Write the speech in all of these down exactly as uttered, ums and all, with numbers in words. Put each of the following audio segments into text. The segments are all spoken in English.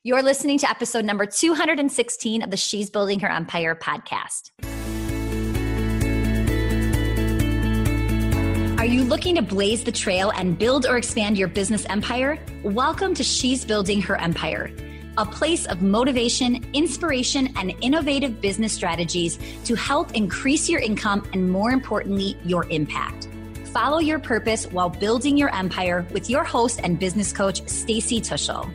You're listening to episode number two hundred sixteen of the She's Building Her Empire podcast. Are you looking to blaze the trail and build or expand your business empire? Welcome to She's Building Her Empire, a place of motivation, inspiration, and innovative business strategies to help increase your income and, more importantly, your impact. Follow your purpose while building your empire with your host and business coach, Stacy Tuschl.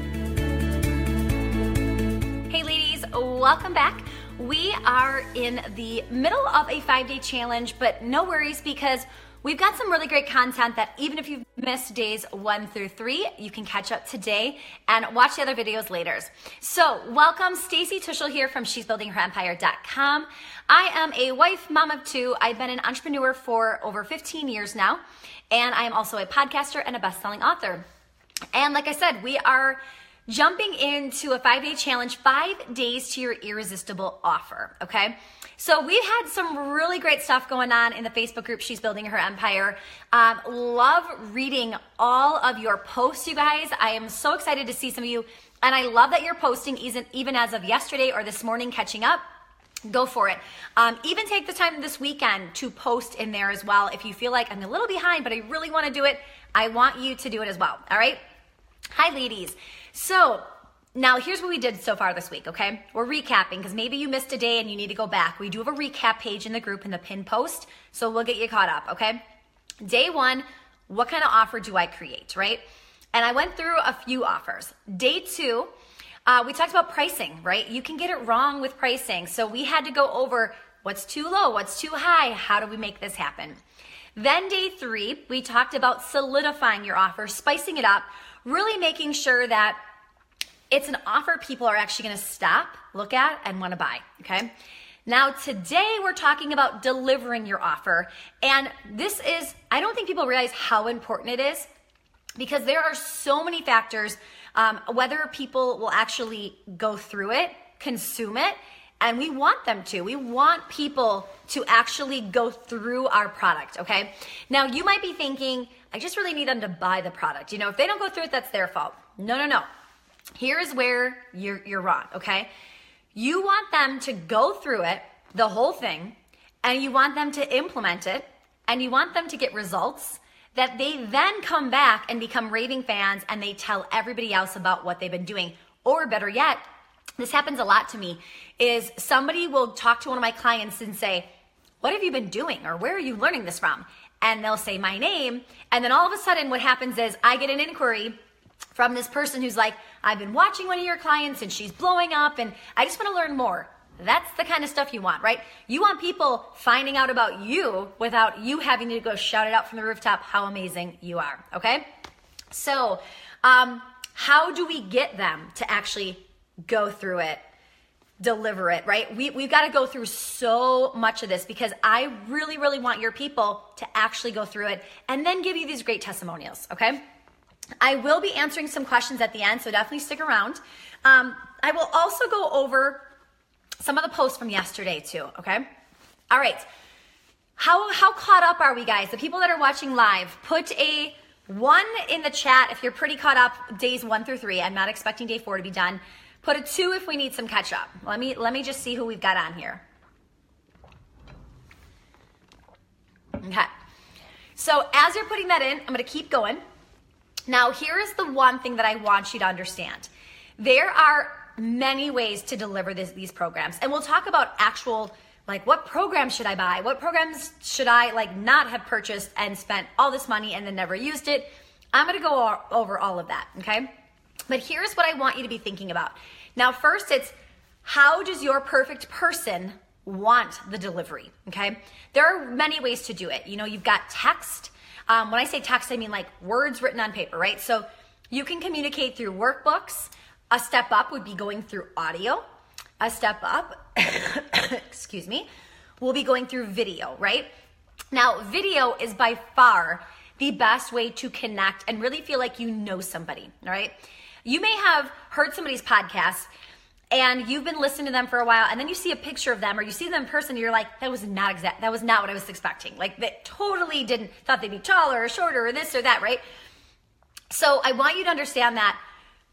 Hey ladies, welcome back. We are in the middle of a five-day challenge, but no worries because we've got some really great content that even if you've missed days one through three, you can catch up today and watch the other videos later. So welcome, Stacy Tuschl here from she's building her empire dot com. I am a wife, mom of two. I've been an entrepreneur for over fifteen years now, and I am also a podcaster and a best-selling author. And like I said, we are jumping into a five-day challenge, five days to your irresistible offer, okay? So we've had some really great stuff going on in the Facebook group, She's Building Her Empire. Um, love reading all of your posts, you guys. I am so excited to see some of you, and I love that you're posting even as of yesterday or this morning, catching up. Go for it. Um, even take the time this weekend to post in there as well. If you feel like I'm a little behind, but I really want to do it, I want you to do it as well, all right? Hi, ladies. So now here's what we did so far this week, okay? We're recapping because maybe you missed a day and you need to go back. We do have a recap page in the group in the pinned post, so we'll get you caught up, okay? Day one, what kind of offer do I create, right? And I went through a few offers. Day two, uh, we talked about pricing, right? You can get it wrong with pricing. So we had to go over what's too low, what's too high, how do we make this happen? Then day three, we talked about solidifying your offer, spicing it up, really making sure that it's an offer people are actually going to stop, look at, and want to buy, okay? Now, today we're talking about delivering your offer. And this is, I don't think people realize how important it is because there are so many factors, um, whether people will actually go through it, consume it, and we want them to. We want people to actually go through our product, okay? Now, you might be thinking, I just really need them to buy the product. You know, if they don't go through it, that's their fault. No, no, no. Here's where you're, you're wrong, okay? You want them to go through it, the whole thing, and you want them to implement it, and you want them to get results that they then come back and become raving fans and they tell everybody else about what they've been doing. Or better yet, this happens a lot to me, is somebody will talk to one of my clients and say, what have you been doing? Or where are you learning this from? And they'll say my name. And then all of a sudden what happens is I get an inquiry from this person who's like, I've been watching one of your clients and she's blowing up and I just want to learn more. That's the kind of stuff you want, right? You want people finding out about you without you having to go shout it out from the rooftop how amazing you are, okay? So um, how do we get them to actually go through it, deliver it, right? We, we've got to go through so much of this because I really, really want your people to actually go through it and then give you these great testimonials, okay? I will be answering some questions at the end, so definitely stick around. Um, I will also go over some of the posts from yesterday too, okay? All right. How, how caught up are we, guys? The people that are watching live, put a one in the chat if you're pretty caught up days one through three. I'm not expecting day four to be done. Put a two if we need some catch up. Let me, let me just see who we've got on here. Okay. So as you're putting that in, I'm going to keep going. Now, here is the one thing that I want you to understand. There are many ways to deliver this, these programs. And we'll talk about actual, like, what programs should I buy? What programs should I, like, not have purchased and spent all this money and then never used it? I'm going to go over all of that, okay? But here's what I want you to be thinking about. Now, first, it's how does your perfect person want the delivery, okay? There are many ways to do it. You know, you've got text. Um, when I say text, I mean like words written on paper, right? So you can communicate through workbooks. A step up would be going through audio. A step up, excuse me, will be going through video, right? Now, video is by far the best way to connect and really feel like you know somebody, all right? You may have heard somebody's podcast and you've been listening to them for a while, and then you see a picture of them or you see them in person and you're like, that was not exact, that was not what I was expecting. Like, that totally didn't, thought they'd be taller or shorter or this or that, right? So I want you to understand that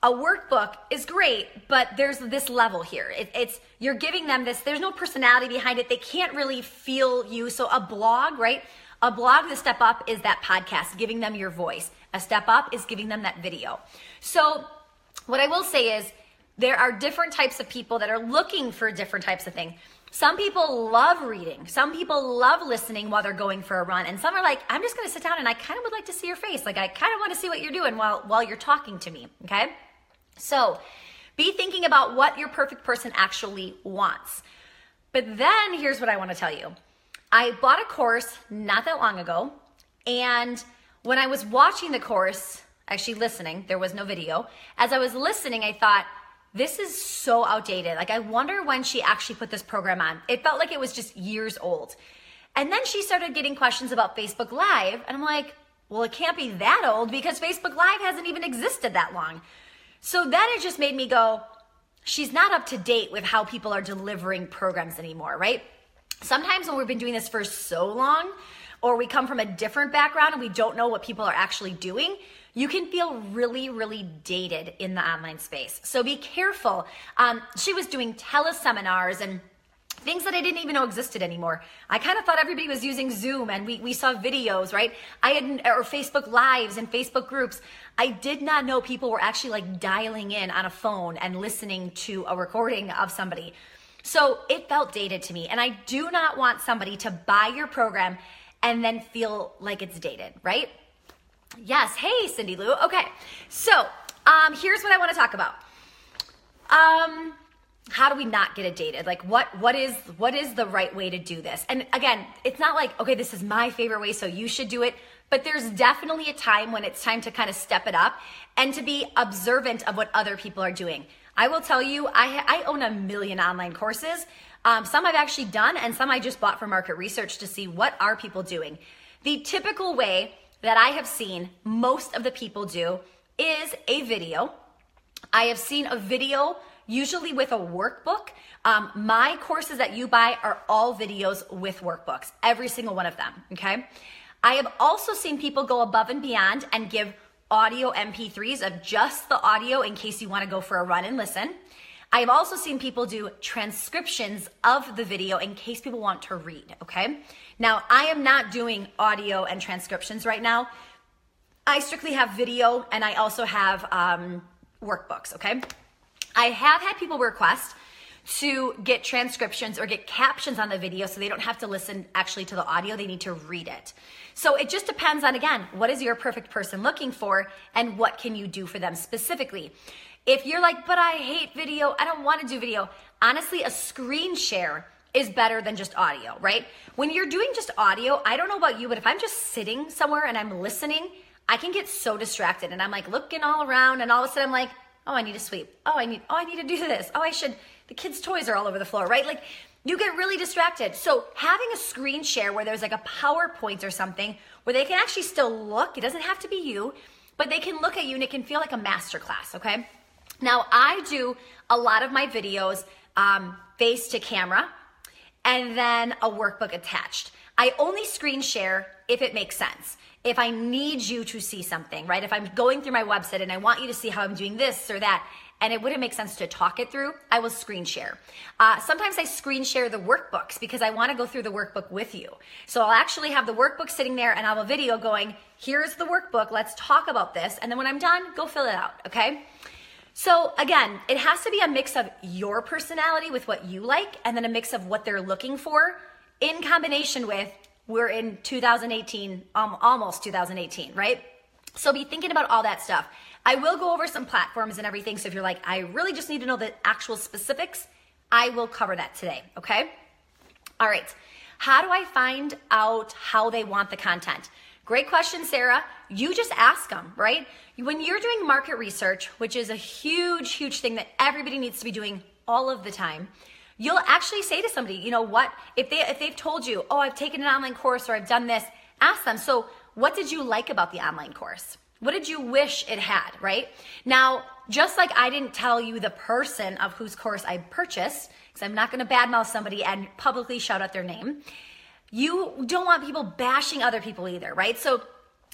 A workbook is great, but there's this level here. It, it's, you're giving them this, there's no personality behind it. They can't really feel you. So a blog, right? A blog, the step up is that podcast, giving them your voice. A step up is giving them that video. So what I will say is there are different types of people that are looking for different types of things. Some people love reading. Some people love listening while they're going for a run. And some are like, I'm just going to sit down and I kind of would like to see your face. Like I kind of want to see what you're doing while, while you're talking to me. Okay. So be thinking about what your perfect person actually wants. But then here's what I want to tell you. I bought a course not that long ago. And when I was watching the course, actually listening, there was no video. As I was listening, I thought, this is so outdated. Like, I wonder when she actually put this program on. It felt like it was just years old. And then she started getting questions about Facebook Live. And I'm like, well, it can't be that old because Facebook Live hasn't even existed that long. So then it just made me go, she's not up to date with how people are delivering programs anymore, right? Sometimes when we've been doing this for so long, or we come from a different background and we don't know what people are actually doing, you can feel really, really dated in the online space. So be careful. Um, she was doing teleseminars and things that I didn't even know existed anymore. I kind of thought everybody was using Zoom and we, we saw videos, right? I had, or Facebook Lives and Facebook groups. I did not know people were actually like dialing in on a phone and listening to a recording of somebody. So it felt dated to me. And I do not want somebody to buy your program and then feel like it's dated, right? Yes. Hey, Cindy Lou. Okay. So um, here's what I want to talk about. Um, how do we not get it dated? Like what, what is, what is the right way to do this? And again, it's not like, okay, this is my favorite way, so you should do it. But there's definitely a time when it's time to kind of step it up and to be observant of what other people are doing. I will tell you, I, I own a million online courses. Um, some I've actually done and some I just bought for market research to see what are people doing. The typical way that I have seen most of the people do is a video. I have seen a video usually with a workbook. Um, my courses that you buy are all videos with workbooks, every single one of them, okay? I have also seen people go above and beyond and give audio M P threes of just the audio in case you want to go for a run and listen. I have also seen people do transcriptions of the video in case people want to read, okay? Now, I am not doing audio and transcriptions right now. I strictly have video and I also have um, workbooks, okay? I have had people request to get transcriptions or get captions on the video so they don't have to listen actually to the audio, they need to read it. So it just depends on, again, what is your perfect person looking for and what can you do for them specifically. If you're like, but I hate video, I don't want to do video, honestly, a screen share is better than just audio, right? When you're doing just audio, I don't know about you, but if I'm just sitting somewhere and I'm listening, I can get so distracted and I'm like looking all around and all of a sudden I'm like, oh, I need to sweep. Oh, I need, oh, I need to do this. Oh, I should, the kids' toys are all over the floor, right? Like you get really distracted. So having a screen share where there's like a PowerPoint or something where they can actually still look, it doesn't have to be you, but they can look at you and it can feel like a masterclass, okay? Now I do a lot of my videos um, face to camera and then a workbook attached. I only screen share if it makes sense. If I need you to see something, right? If I'm going through my website and I want you to see how I'm doing this or that, and it wouldn't make sense to talk it through, I will screen share. Uh, sometimes I screen share the workbooks because I want to go through the workbook with you. So I'll actually have the workbook sitting there and I'll have a video going, here's the workbook, let's talk about this. And then when I'm done, go fill it out, okay? So again, it has to be a mix of your personality with what you like and then a mix of what they're looking for in combination with, we're in two thousand eighteen, um, almost two thousand eighteen, right? So be thinking about all that stuff. I will go over some platforms and everything. So if you're like, I really just need to know the actual specifics, I will cover that today, okay? All right, how do I find out how they want the content? Great question, Sarah. You just ask them, right? When you're doing market research, which is a huge, huge thing that everybody needs to be doing all of the time, you'll actually say to somebody, you know what, if, they, if they've told you, oh, I've taken an online course or I've done this, ask them, so what did you like about the online course? What did you wish it had, right? Now, just like I didn't tell you the person of whose course I purchased, because I'm not going to badmouth somebody and publicly shout out their name, you don't want people bashing other people either, right? So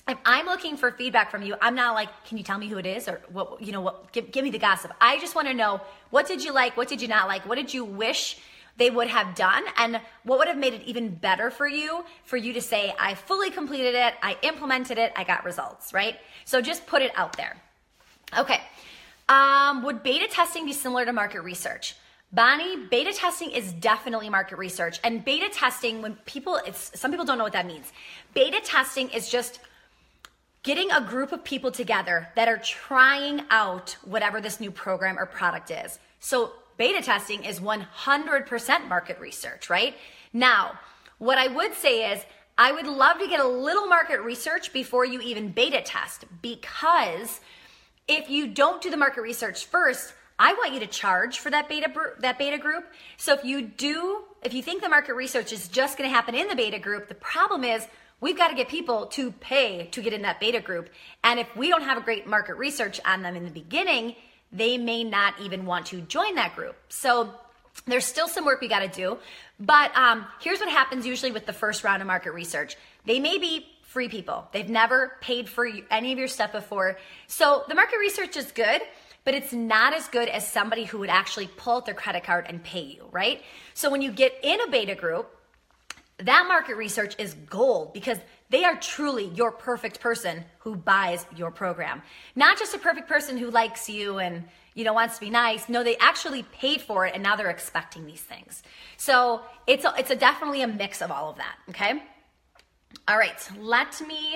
if I'm looking for feedback from you, I'm not like, can you tell me who it is? Or what, you know, what, give, give me the gossip. I just want to know, what did you like? What did you not like? What did you wish they would have done? And what would have made it even better for you, for you to say, I fully completed it, I implemented it, I got results, right? So just put it out there. Okay. Um, would beta testing be similar to market research? Bonnie, beta testing is definitely market research. And beta testing, when people, it's, some people don't know what that means. Beta testing is just getting a group of people together that are trying out whatever this new program or product is. So beta testing is one hundred percent market research, right? Now, what I would say is I would love to get a little market research before you even beta test, because if you don't do the market research first, I want you to charge for that beta that beta group. So if you do, if you think the market research is just going to happen in the beta group, the problem is we've got to get people to pay to get in that beta group. And if we don't have a great market research on them in the beginning, they may not even want to join that group. So there's still some work we got to do. But um, here's what happens usually with the first round of market research. They may be free people. They've never paid for any of your stuff before. So the market research is good, but it's not as good as somebody who would actually pull out their credit card and pay you, right? So when you get in a beta group, that market research is gold, because they are truly your perfect person who buys your program. Not just a perfect person who likes you and, you know, wants to be nice. No, they actually paid for it and now they're expecting these things. So it's a, it's a definitely a mix of all of that, okay? All right, let me,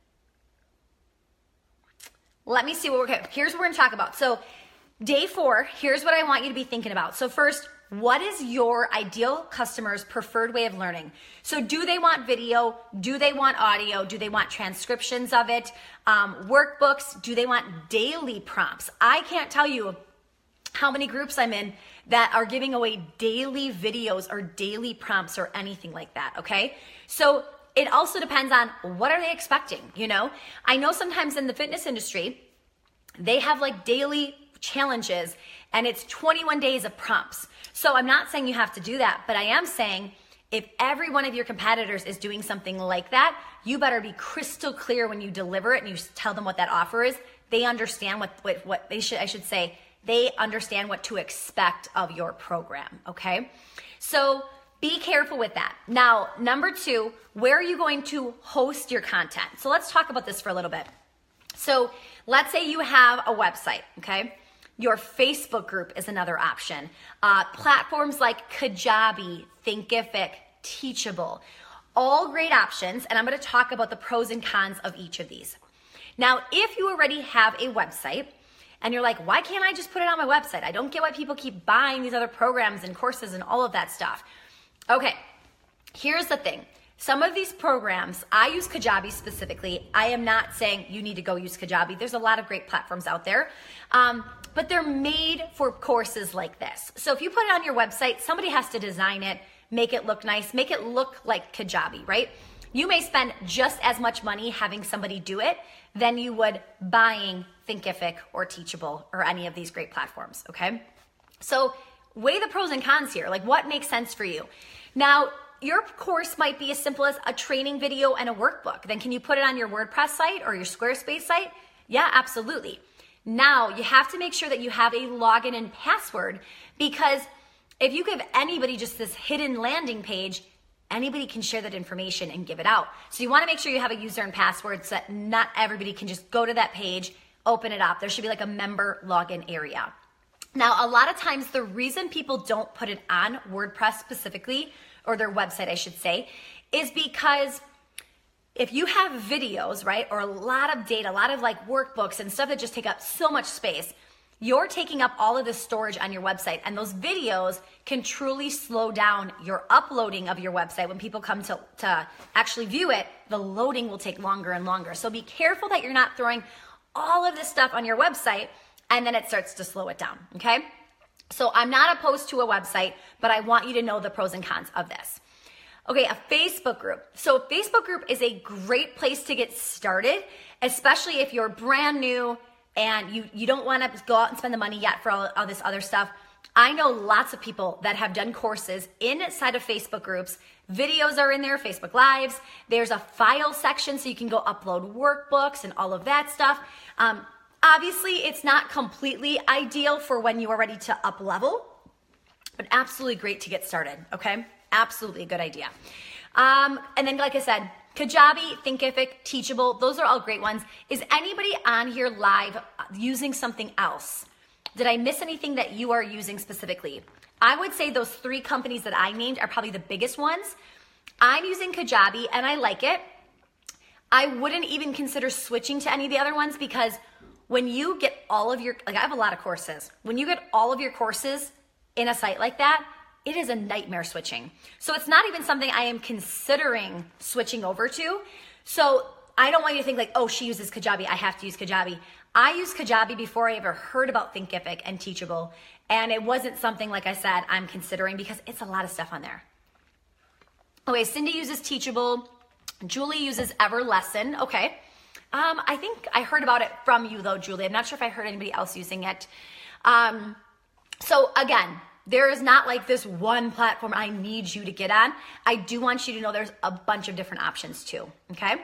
let me see what we're, okay, here's what we're gonna talk about. So day four, here's what I want you to be thinking about. So first, what is your ideal customer's preferred way of learning? So do they want video? Do they want audio? Do they want transcriptions of it? Um, workbooks? Do they want daily prompts? I can't tell you how many groups I'm in that are giving away daily videos or daily prompts or anything like that, okay? So it also depends on what are they expecting, you know? I know sometimes in the fitness industry, they have like daily challenges and it's twenty-one days of prompts. So I'm not saying you have to do that, but I am saying if every one of your competitors is doing something like that, you better be crystal clear when you deliver it and you tell them what that offer is. They understand what, what, what they should, I should say, they understand what to expect of your program, okay? So be careful with that. Now, number two, where are you going to host your content? So let's talk about this for a little bit. So let's say you have a website, okay? Your Facebook group is another option. Uh, platforms like Kajabi, Thinkific, Teachable, all great options. And I'm going to talk about the pros and cons of each of these. Now, if you already have a website and you're like, why can't I just put it on my website? I don't get why people keep buying these other programs and courses and all of that stuff. Okay, here's the thing. Some of these programs, I use Kajabi specifically. I am not saying you need to go use Kajabi. There's a lot of great platforms out there, um, but they're made for courses like this. So if you put it on your website, somebody has to design it, make it look nice, make it look like Kajabi, right? You may spend just as much money having somebody do it than you would buying Thinkific or Teachable or any of these great platforms, okay? So weigh the pros and cons here. Like, what makes sense for you? Now, your course might be as simple as a training video and a workbook. Then can you put it on your WordPress site or your Squarespace site? Yeah, absolutely. Now, you have to make sure that you have a login and password, because if you give anybody just this hidden landing page, anybody can share that information and give it out. So you want to make sure you have a user and password so that not everybody can just go to that page, open it up. There should be like a member login area. Now, a lot of times the reason people don't put it on WordPress specifically, or their website, I should say, is because if you have videos, right, or a lot of data, a lot of like workbooks and stuff that just take up so much space, you're taking up all of the storage on your website, and those videos can truly slow down your uploading of your website. When people come to, to actually view it, the loading will take longer and longer. So be careful that you're not throwing all of this stuff on your website and then it starts to slow it down, okay? So I'm not opposed to a website, but I want you to know the pros and cons of this. Okay, a Facebook group. So a Facebook group is a great place to get started, especially if you're brand new and you, you don't want to go out and spend the money yet for all, all this other stuff. I know lots of people that have done courses inside of Facebook groups Videos are in there, Facebook Lives. There's a file section so you can go upload workbooks and all of that stuff. Um, obviously, it's not completely ideal for when you are ready to up level, but absolutely great to get started, okay? Absolutely a good idea. Um, and then, like I said, Kajabi, Thinkific, Teachable, those are all great ones. Is anybody on here live using something else? Did I miss anything that you are using specifically? I would say those three companies that I named are probably the biggest ones. I'm using Kajabi and I like it. I wouldn't even consider switching to any of the other ones because when you get all of your, like I have a lot of courses. When you get all of your courses in a site like that, it is a nightmare switching. So it's not even something I am considering switching over to. So I don't want you to think like, oh, she uses Kajabi, I have to use Kajabi. I used Kajabi before I ever heard about Thinkific and Teachable. And it wasn't something, like I said, I'm considering because it's a lot of stuff on there. Okay, Cindy uses Teachable. Julie uses Everlesson. Okay. Um, I think I heard about it from you though, Julie. I'm not sure if I heard anybody else using it. Um, so again, there is not like this one platform I need you to get on. I do want you to know there's a bunch of different options too, okay?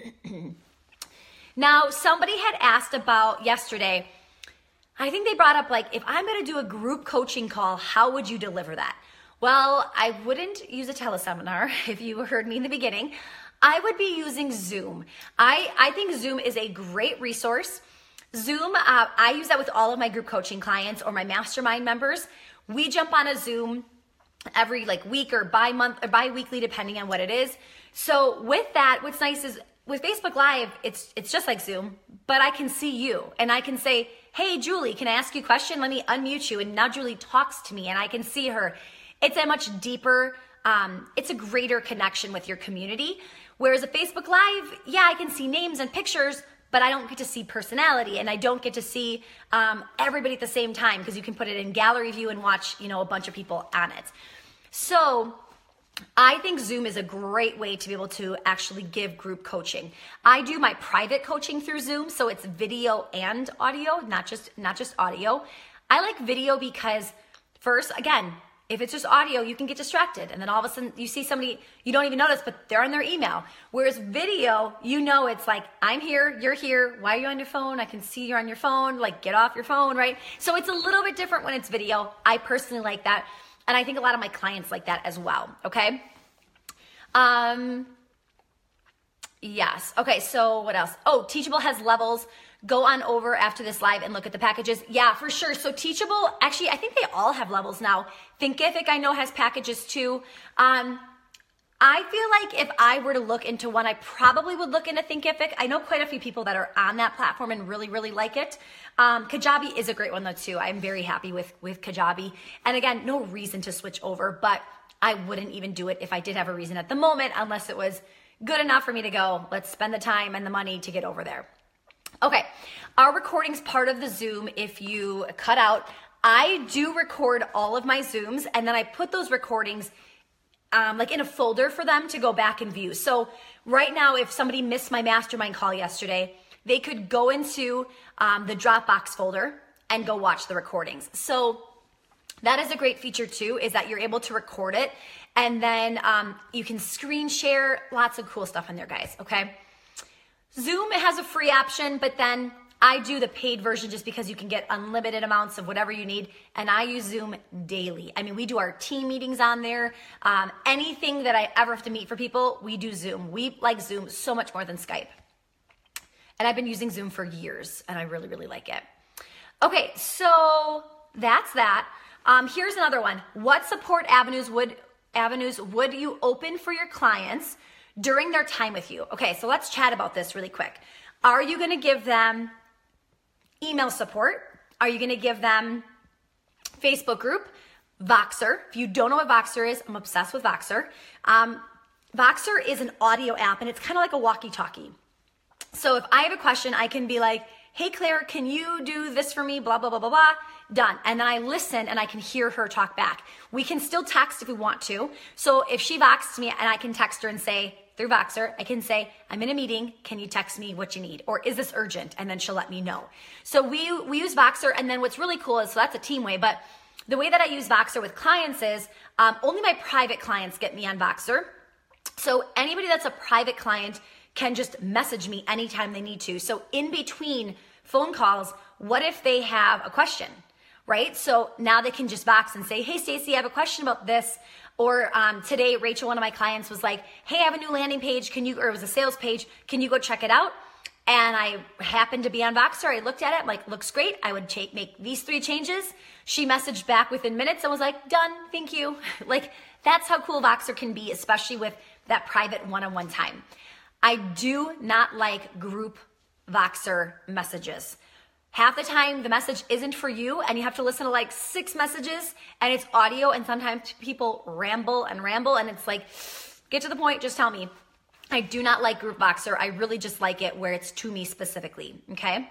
Now, somebody had asked about yesterday, I think they brought up like, if I'm gonna do a group coaching call, how would you deliver that? Well, I wouldn't use a teleseminar if you heard me in the beginning. I would be using Zoom. I, I think Zoom is a great resource. Zoom, uh, I use that with all of my group coaching clients or my mastermind members. We jump on a Zoom every like week or bi-month or bi-weekly, depending on what it is. So with that, what's nice is with Facebook Live, it's it's just like Zoom, but I can see you and I can say, hey, Julie, can I ask you a question? Let me unmute you. And now Julie talks to me and I can see her. It's a much deeper, um, it's a greater connection with your community. Whereas a Facebook Live, yeah, I can see names and pictures, but I don't get to see personality and I don't get to see um, everybody at the same time because you can put it in gallery view and watch, you know, a bunch of people on it. So I think Zoom is a great way to be able to actually give group coaching. I do my private coaching through Zoom, so it's video and audio, not just not just audio. I like video because first, again, if it's just audio, you can get distracted. And then all of a sudden you see somebody you don't even notice, but they're on their email. Whereas video, you know, it's like, I'm here, you're here. Why are you on your phone? I can see you're on your phone. Like, get off your phone, right? So it's a little bit different when it's video. I personally like that. And I think a lot of my clients like that as well, okay? Um, yes, okay, so what else? Oh, Teachable has levels. Go on over after this live and look at the packages. Yeah, for sure. So Teachable, actually, I think they all have levels now. Thinkific, I know, has packages too. Um, I feel like if I were to look into one, I probably would look into Thinkific. I know quite a few people that are on that platform and really, really like it. Um, Kajabi is a great one though too. I'm very happy with, with Kajabi. And again, no reason to switch over, but I wouldn't even do it if I did have a reason at the moment, unless it was good enough for me to go, let's spend the time and the money to get over there. Okay, our recording's part of the Zoom if you cut out. I do record all of my Zooms and then I put those recordings Um, like in a folder for them to go back and view. So right now, if somebody missed my mastermind call yesterday, they could go into um, the Dropbox folder and go watch the recordings. So that is a great feature too, is that you're able to record it and then um, you can screen share. Lots of cool stuff in there, guys, okay? Zoom has a free option, but then I do the paid version just because you can get unlimited amounts of whatever you need, and I use Zoom daily. I mean, we do our team meetings on there. Um, anything that I ever have to meet for people, we do Zoom. We like Zoom so much more than Skype. And I've been using Zoom for years, and I really, really like it. Okay, so that's that. Um, here's another one. What support avenues would avenues would you open for your clients during their time with you? Okay, so let's chat about this really quick. Are you going to give them email support? Are you going to give them Facebook group? Voxer. If you don't know what Voxer is, I'm obsessed with Voxer. Um, Voxer is an audio app and it's kind of like a walkie-talkie. So if I have a question, I can be like, hey, Claire, can you do this for me? Blah, blah, blah, blah, blah. Done. And then I listen and I can hear her talk back. We can still text if we want to. So if she Voxes me and I can text her and say, through Voxer, I can say, I'm in a meeting. Can you text me what you need? Or is this urgent? And then she'll let me know. So we, we use Voxer. And then what's really cool is, so that's a team way, but the way that I use Voxer with clients is um, only my private clients get me on Voxer. So anybody that's a private client can just message me anytime they need to. So in between phone calls, what if they have a question, right? So now they can just Vox and say, hey, Stacey, I have a question about this. Or um, today, Rachel, one of my clients, was like, hey, I have a new landing page. Can you, or it was a sales page. Can you go check it out? And I happened to be on Voxer. I looked at it, I'm like, looks great. I would take, make these three changes. She messaged back within minutes and was like, done, thank you. Like, that's how cool Voxer can be, especially with that private one-on-one time. I do not like group Voxer messages. Half the time, the message isn't for you, and you have to listen to like six messages, and it's audio, and sometimes people ramble and ramble, and it's like, get to the point, just tell me. I do not like group Voxer. I really just like it where it's to me specifically, okay?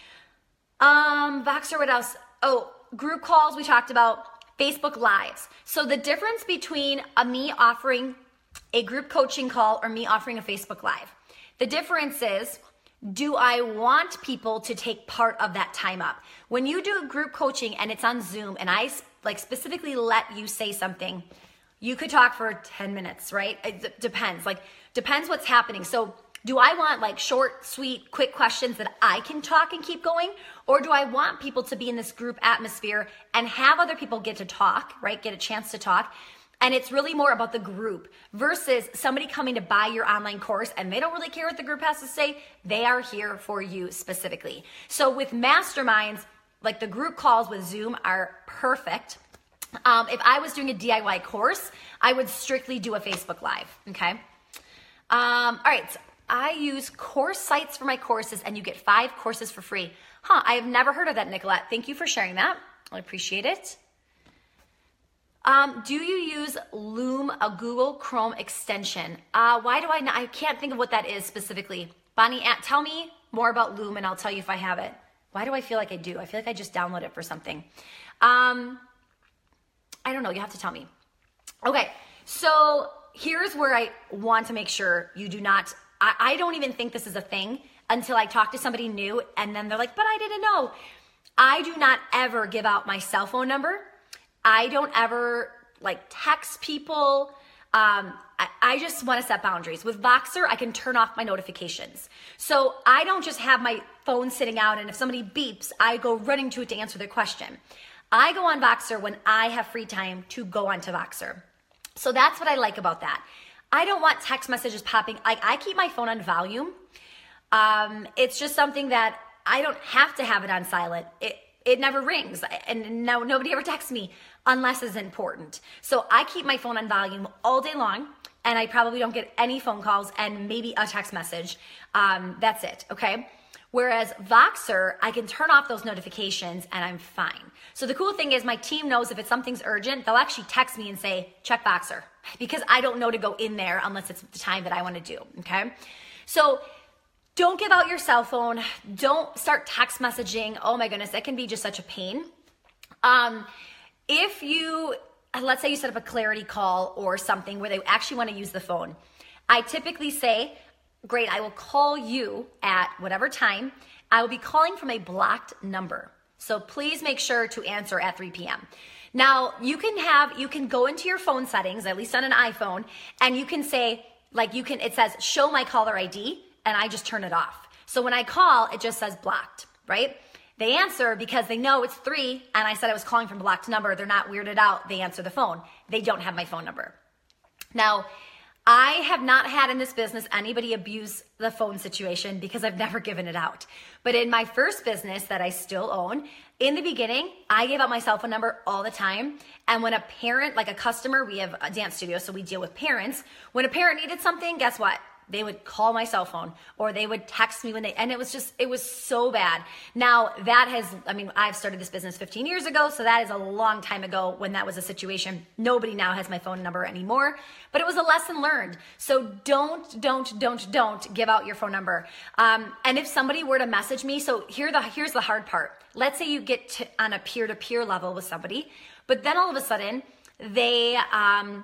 Um, Voxer, what else? Oh, group calls we talked about, Facebook Lives. So the difference between a me offering a group coaching call or me offering a Facebook Live, the difference is, do I want people to take part of that time up? When you do group coaching and it's on Zoom and I like specifically let you say something, you could talk for ten minutes, right? It d- depends, like depends what's happening. So do I want like short, sweet, quick questions that I can talk and keep going? Or do I want people to be in this group atmosphere and have other people get to talk, right? Get a chance to talk. And it's really more about the group versus somebody coming to buy your online course and they don't really care what the group has to say. They are here for you specifically. So with masterminds, like the group calls with Zoom are perfect. Um, if I was doing a D I Y course, I would strictly do a Facebook Live, okay? Um, all right, so I use course sites for my courses and you get five courses for free. Huh, I have never heard of that, Nicolette. Thank you for sharing that. I appreciate it. Um, do you use Loom, a Google Chrome extension? Uh, why do I not? I can't think of what that is specifically. Bonnie, tell me more about Loom and I'll tell you if I have it. Why do I feel like I do? I feel like I just download it for something. Um, I don't know. You have to tell me. Okay, so here's where I want to make sure you do not, I, I don't even think this is a thing until I talk to somebody new and then they're like, but I didn't know. I do not ever give out my cell phone number. I don't ever like text people. Um, I, I just want to set boundaries. With Voxer, I can turn off my notifications. So I don't just have my phone sitting out and if somebody beeps, I go running to it to answer their question. I go on Voxer when I have free time to go onto Voxer. So that's what I like about that. I don't want text messages popping. Like I keep my phone on volume. Um, it's just something that I don't have to have it on silent. It it never rings, and no nobody ever texts me unless it's important. So I keep my phone on volume all day long, and I probably don't get any phone calls and maybe a text message. Um, that's it, okay? Whereas Voxer, I can turn off those notifications and I'm fine. So the cool thing is my team knows if it's something's urgent, they'll actually text me and say, check Voxer, because I don't know to go in there unless it's the time that I want to do, okay? So don't give out your cell phone. Don't start text messaging. Oh my goodness, that can be just such a pain. Um, if you, let's say you set up a clarity call or something where they actually want to use the phone, I typically say, great, I will call you at whatever time. I will be calling from a blocked number. So please make sure to answer at three p.m. Now, you can have, you can go into your phone settings, at least on an iPhone, and you can say, like you can, it says, show my caller I D, and I just turn it off. So when I call, it just says blocked, right? They answer because they know it's three, and I said I was calling from a blocked number. They're not weirded out. They answer the phone. They don't have my phone number. Now, I have not had in this business anybody abuse the phone situation because I've never given it out. But in my first business that I still own, in the beginning, I gave out my cell phone number all the time. And when a parent, like a customer, we have a dance studio, so we deal with parents. When a parent needed something, guess what? They would call my cell phone or they would text me when they, and it was just, it was so bad. Now that has, I mean, I've started this business fifteen years ago, so that is a long time ago when that was a situation. Nobody now has my phone number anymore, but it was a lesson learned. So don't, don't, don't, don't give out your phone number. Um, and if somebody were to message me, so here the, here's the hard part. Let's say you get to, on a peer-to-peer level with somebody, but then all of a sudden they, um,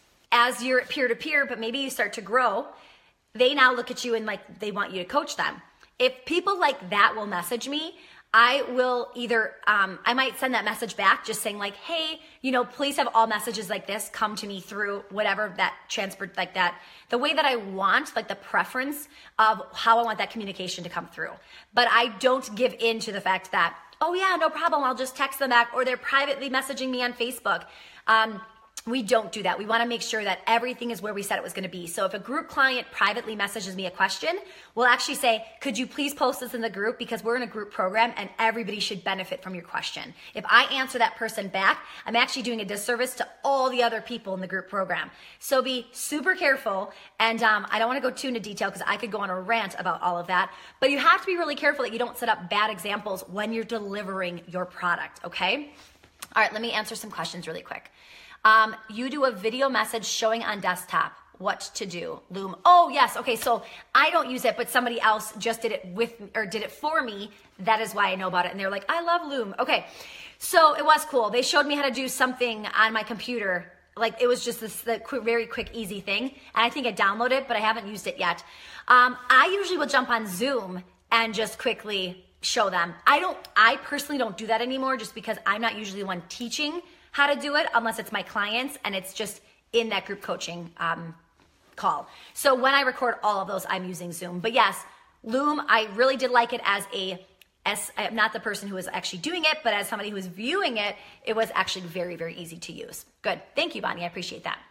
as you're peer-to-peer, but maybe you start to grow, they now look at you and like they want you to coach them. If people like that will message me, I will either, um, I might send that message back just saying like, hey, you know, please have all messages like this come to me through whatever that transport, like that, the way that I want, like the preference of how I want that communication to come through. But I don't give in to the fact that, oh yeah, no problem, I'll just text them back, or they're privately messaging me on Facebook. Um, We don't do that. We want to make sure that everything is where we said it was going to be. So if a group client privately messages me a question, we'll actually say, could you please post this in the group, because we're in a group program and everybody should benefit from your question. If I answer that person back, I'm actually doing a disservice to all the other people in the group program. So be super careful. And um, I don't want to go too into detail because I could go on a rant about all of that, but you have to be really careful that you don't set up bad examples when you're delivering your product, okay? All right, let me answer some questions really quick. Um, you do a video message showing on desktop what to do. Loom. Oh yes. Okay. So I don't use it, but somebody else just did it with, or did it for me. That is why I know about it. And they're like, I love Loom. Okay. So it was cool. They showed me how to do something on my computer. Like it was just this the quick, very quick, easy thing. And I think I downloaded it, but I haven't used it yet. Um, I usually will jump on Zoom and just quickly show them. I don't, I personally don't do that anymore just because I'm not usually the one teaching how to do it unless it's my clients and it's just in that group coaching um, call. So when I record all of those, I'm using Zoom. But yes, Loom, I really did like it as a, as I'm not the person who was actually doing it, but as somebody who was viewing it, it was actually very, very easy to use. Good. Thank you, Bonnie. I appreciate that.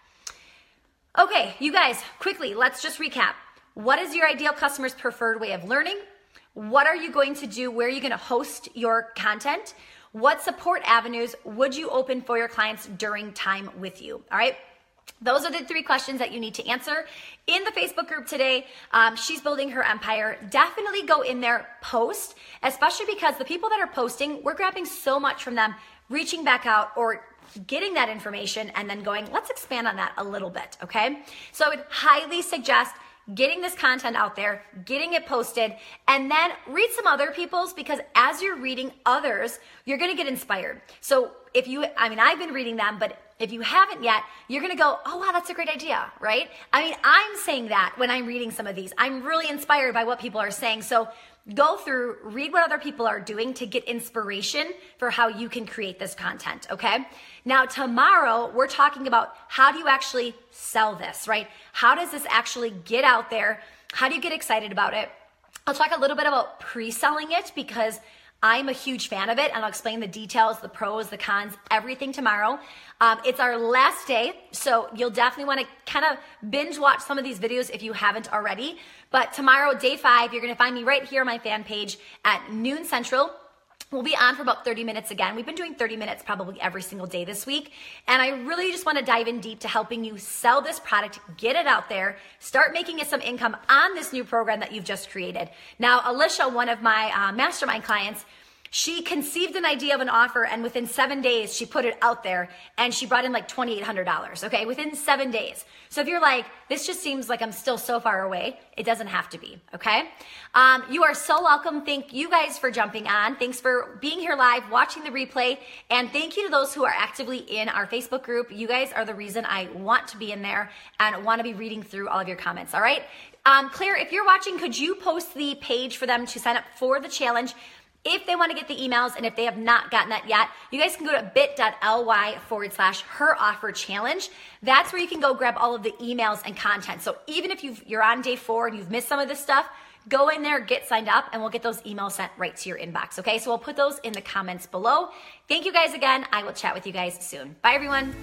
Okay, you guys, quickly, let's just recap. What is your ideal customer's preferred way of learning? What are you going to do? Where are you going to host your content? What support avenues would you open for your clients during time with you? All right. Those are the three questions that you need to answer in the Facebook group today. Um, She's Building Her Empire. Definitely go in there, post, especially because the people that are posting, we're grabbing so much from them, reaching back out or getting that information and then going, let's expand on that a little bit. Okay. So I would highly suggest getting this content out there, getting it posted, and then read some other people's, because as you're reading others, you're going to get inspired. So if you, I mean, I've been reading them, but if you haven't yet, you're going to go, oh, wow, that's a great idea, right? I mean, I'm saying that when I'm reading some of these. I'm really inspired by what people are saying. So go through, read what other people are doing to get inspiration for how you can create this content, okay? Now, tomorrow, we're talking about how do you actually sell this, right? How does this actually get out there? How do you get excited about it? I'll talk a little bit about pre-selling it because I'm a huge fan of it, and I'll explain the details, the pros, the cons, everything tomorrow. Um, it's our last day, so you'll definitely want to kind of binge watch some of these videos if you haven't already. But tomorrow, day five, you're going to find me right here on my fan page at noon Central. We'll be on for about thirty minutes again. We've been doing thirty minutes probably every single day this week. And I really just want to dive in deep to helping you sell this product, get it out there, start making it some income on this new program that you've just created. Now, Alicia, one of my uh, mastermind clients, she conceived an idea of an offer, and within seven days, she put it out there, and she brought in like twenty-eight hundred dollars, okay, within seven days. So if you're like, this just seems like I'm still so far away, it doesn't have to be, okay? Um, you are so welcome. Thank you guys for jumping on. Thanks for being here live, watching the replay, and thank you to those who are actively in our Facebook group. You guys are the reason I want to be in there and want to be reading through all of your comments, all right? Um, Claire, if you're watching, could you post the page for them to sign up for the challenge? If they want to get the emails, and if they have not gotten that yet, you guys can go to bit.ly forward slash her offer challenge. That's where you can go grab all of the emails and content. So even if you've, you're on day four and you've missed some of this stuff, go in there, get signed up, and we'll get those emails sent right to your inbox. Okay, so we'll put those in the comments below. Thank you guys again. I will chat with you guys soon. Bye, everyone.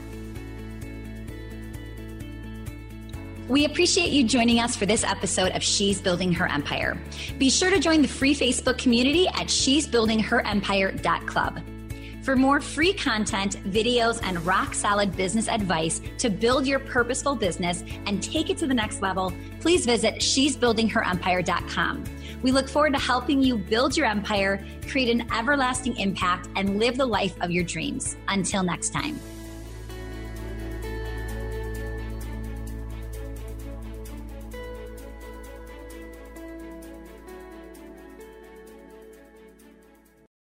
We appreciate you joining us for this episode of She's Building Her Empire. Be sure to join the free Facebook community at she's building her empire dot club. For more free content, videos, and rock-solid business advice to build your purposeful business and take it to the next level, please visit she's building her empire dot com. We look forward to helping you build your empire, create an everlasting impact, and live the life of your dreams. Until next time.